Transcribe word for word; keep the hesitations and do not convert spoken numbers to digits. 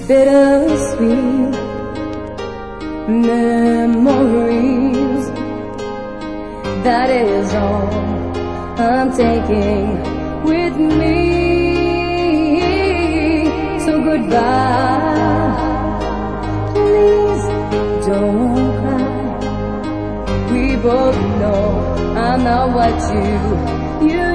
bittersweet memories. That is all I'm taking with me. So goodbye, please don't cry. We both know I'm not what you you